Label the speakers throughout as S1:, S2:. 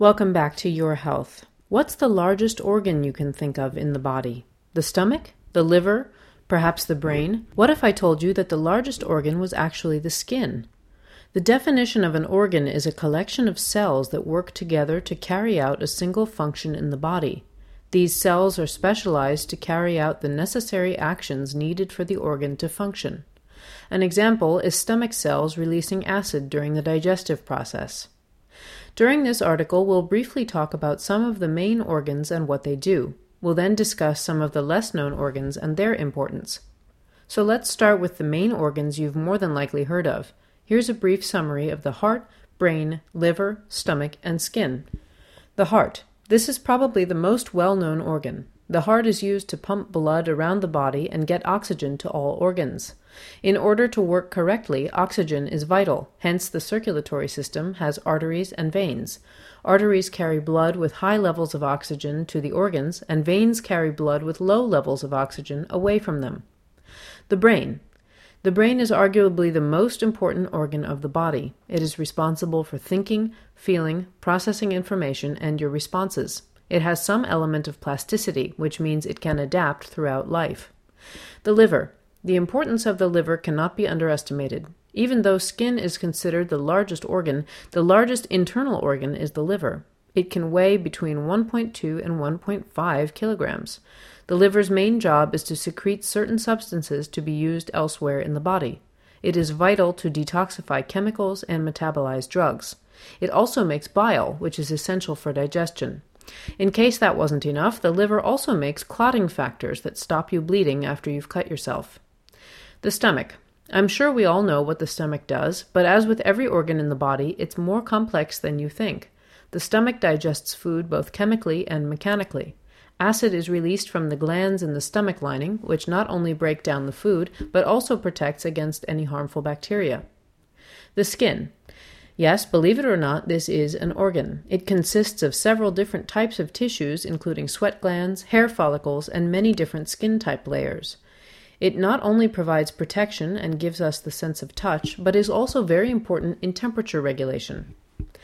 S1: Welcome back to Your Health. What's the largest organ you can think of in the body? The stomach? The liver? Perhaps the brain? What if I told you that the largest organ was actually the skin? The definition of an organ is a collection of cells that work together to carry out a single function in the body. These cells are specialized to carry out the necessary actions needed for the organ to function. An example is stomach cells releasing acid during the digestive process. During this article, we'll briefly talk about some of the main organs and what they do. We'll then discuss some of the less-known organs and their importance. So let's start with the main organs you've more than likely heard of. Here's a brief summary of the heart, brain, liver, stomach, and skin. The heart. This is probably the most well-known organ. The heart is used to pump blood around the body and get oxygen to all organs. In order to work correctly, oxygen is vital, hence the circulatory system has arteries and veins. Arteries carry blood with high levels of oxygen to the organs, and veins carry blood with low levels of oxygen away from them. The brain. The brain is arguably the most important organ of the body. It is responsible for thinking, feeling, processing information, and your responses. It has some element of plasticity, which means it can adapt throughout life. The liver. The importance of the liver cannot be underestimated. Even though skin is considered the largest organ, the largest internal organ is the liver. It can weigh between 1.2 and 1.5 kilograms. The liver's main job is to secrete certain substances to be used elsewhere in the body. It is vital to detoxify chemicals and metabolize drugs. It also makes bile, which is essential for digestion. In case that wasn't enough, the liver also makes clotting factors that stop you bleeding after you've cut yourself. The stomach. I'm sure we all know what the stomach does, but as with every organ in the body, it's more complex than you think. The stomach digests food both chemically and mechanically. Acid is released from the glands in the stomach lining, which not only break down the food, but also protects against any harmful bacteria. The skin. Yes, believe it or not, this is an organ. It consists of several different types of tissues, including sweat glands, hair follicles, and many different skin type layers. It not only provides protection and gives us the sense of touch, but is also very important in temperature regulation.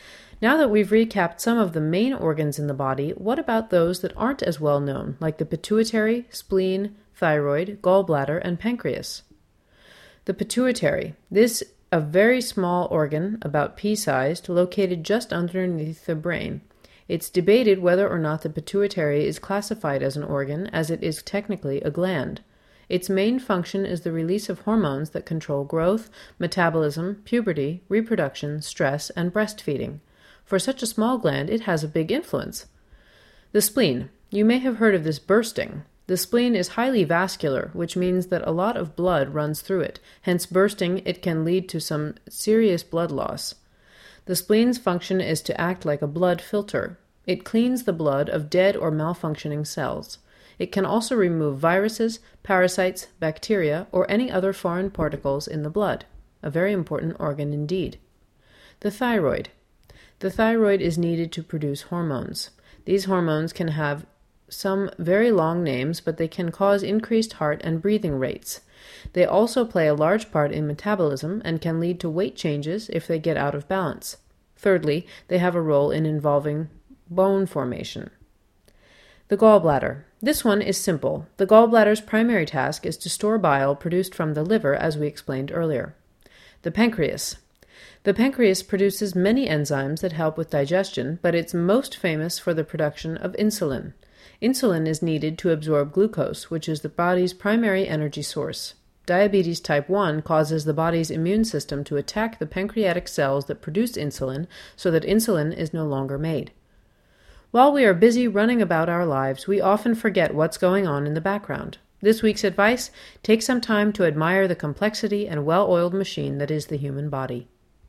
S1: Now that we've recapped some of the main organs in the body, what about those that aren't as well known, like the pituitary, spleen, thyroid, gallbladder, and pancreas? The pituitary. This is a very small organ, about pea-sized, located just underneath the brain. It's debated whether or not the pituitary is classified as an organ, as it is technically a gland. Its main function is the release of hormones that control growth, metabolism, puberty, reproduction, stress, and breastfeeding. For such a small gland, it has a big influence. The spleen. You may have heard of this bursting. The spleen is highly vascular, which means that a lot of blood runs through it. Hence, bursting, it can lead to some serious blood loss. The spleen's function is to act like a blood filter. It cleans the blood of dead or malfunctioning cells. It can also remove viruses, parasites, bacteria, or any other foreign particles in the blood. A very important organ indeed. The thyroid. The thyroid is needed to produce hormones. These hormones can have some very long names, but they can cause increased heart and breathing rates. They also play a large part in metabolism and can lead to weight changes if they get out of balance. Thirdly, they have a role in involving bone formation. The gallbladder. This one is simple. The gallbladder's primary task is to store bile produced from the liver, as we explained earlier. The pancreas. The pancreas produces many enzymes that help with digestion, but it's most famous for the production of insulin. Insulin is needed to absorb glucose, which is the body's primary energy source. Diabetes type 1 causes the body's immune system to attack the pancreatic cells that produce insulin so that insulin is no longer made. While we are busy running about our lives, we often forget what's going on in the background. This week's advice: take some time to admire the complexity and well-oiled machine that is the human body.